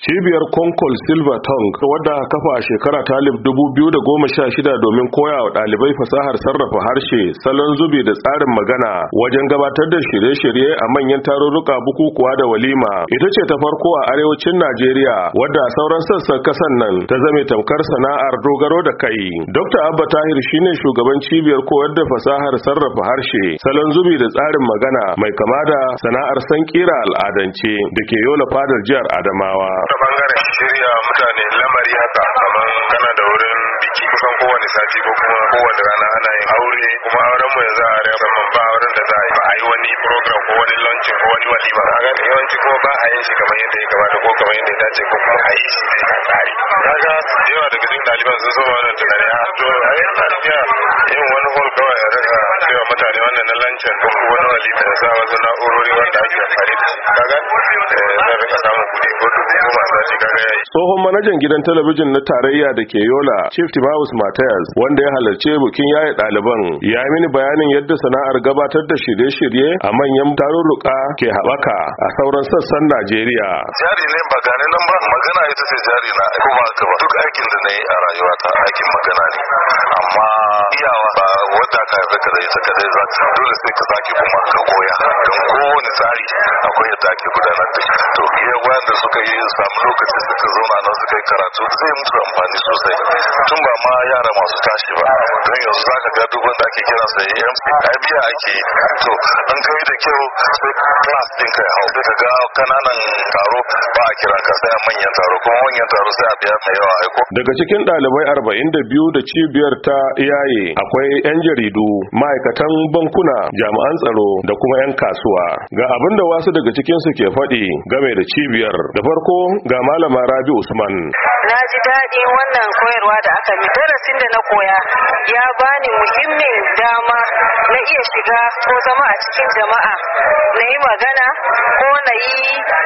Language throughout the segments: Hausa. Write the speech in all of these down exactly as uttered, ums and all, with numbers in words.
Cibiyar Konkol Silver Tongue wadda aka kafa a shekara ta alif dubu biyu da goma sha shida domin koya wa ɗalibai fasahar sarrafa harshe, salon zubi da tsarin magana wajen gabatar da shirye-shirye a manyan tarurruka, bukukuwa da walima, ita ce ta farko a arewacin Najeriya wadda a sauran sassan kasan nan ta zame tamkar sana'ar dogaro da kai. Dokta Abba Tahir shine shugaban cibiyar koyar da fasahar sarrafa harshe, salon zubi da tsarin magana mai kama da sana'ar sankira al'adance da ke Yola fadar jihar Adamawa. Ta bangaren shirya mutane lamari haka kamar kana da wurin biki kusan kowane sati ko kuma kowane rana ana yin aure, kuma auren mu yanzu a arewa musamman ba auren da za a yi ba a yi wani program ko wani launching ko wani walima, a gane yawanci kuma ba a yin shi kamar yadda ya kamata ko kamar yadda ya dace ko kuma a yi shi sai a tsari. Kaga yawa daga cikin ɗaliban sun soma wannan tunani a to a yi tafiya yin wani hall kawai a rika cewa mutane wannan na launching ko wani walima da sa wasu na'urori wanda ake amfani da shi. Kaga zan rika samun kuɗi ko dubu goma sati kaga yayi. Tsohon manajan gidan talabijin na tarayya da ke Yola, Chief Timawus Matthias, wanda ya halarci bikin yaye ɗaliban, ya yi mini bayanin yadda sana'ar gabatar da shirye-shirye a manyan tarurruka ke haɓaka a sauran sassan Najeriya. Jari ne ba gane nan ba, magana ita ce jari na kuma haka ba. Duk aikin da na yi a rayuwata aikin magana ne, amma iyawa ba wadda ka haife ka da ita kadai za ka dole sai ka sake kuma ka koya. Don kowane tsari akwai yadda ake gudanar da shi. To iya wanda suka yi samu lokaci suka zauna nan suka yi karatu zai mutu amfani sosai. Tun ba ma yara masu tashi ba, don yanzu za ka ga duk wanda ake kira sa A M C ai biya ake yi. To an kai da kyau sai class din kai hau sai ka ga kananan taro ba a kira ka sai a manyan taro, kuma manyan taro sai a biya mai yawa aiko. Daga cikin ɗalibai arba'in da biyu da cibiyar ta yaye akwai 'yan jaridu, ma'aikatan bankuna, jami'an tsaro da kuma 'yan kasuwa. Ga abin da wasu daga cikinsu ke faɗi game da cibiyar. Da farko ga Malama Rabi Usman. Na ji daɗi wannan koyarwa da aka mi. Darasin da na koya ya bani muhimmin dama na iya shiga ko zama a cikin jama'a, na yi magana ko na yi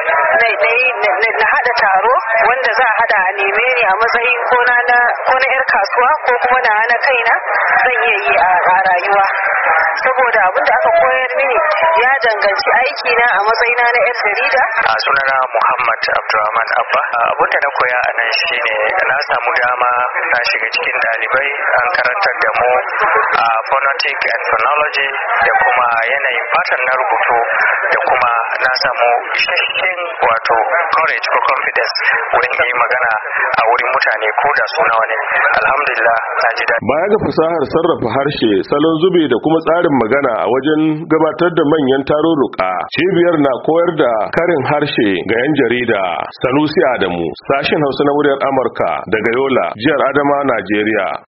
na haɗa taro wanda za a haɗa a neme ni a matsayin ko na ko na 'yar kasuwa ko kuma na na kaina zan iya yi a rayuwa. Saboda abin da aka koyar mini ya danganci aikina a matsayina na 'yar jarida. A sunana Muhammad Abdulrahman Abba. Abin da na koya a nan shine na samu dama na shiga cikin ɗalibai, an karantar da mu a phonetic and phonology da kuma yanayin fatan na rubutu, da kuma na samu isasshen wato courage ko confidence wurin yi magana a wurin mutane ko da su nawa ne. Alhamdulillah na ji daɗi. Baya ga fasahar sarrafa harshe, salon zubi da kuma tsarin magana a wajen gabatar da manyan tarurruka, cibiyar na koyar da karin harshe ga 'yan jarida. Sanusi Adamu, sashen Hausa na muryar Amurka daga Yola, jihar Adama, Najeriya.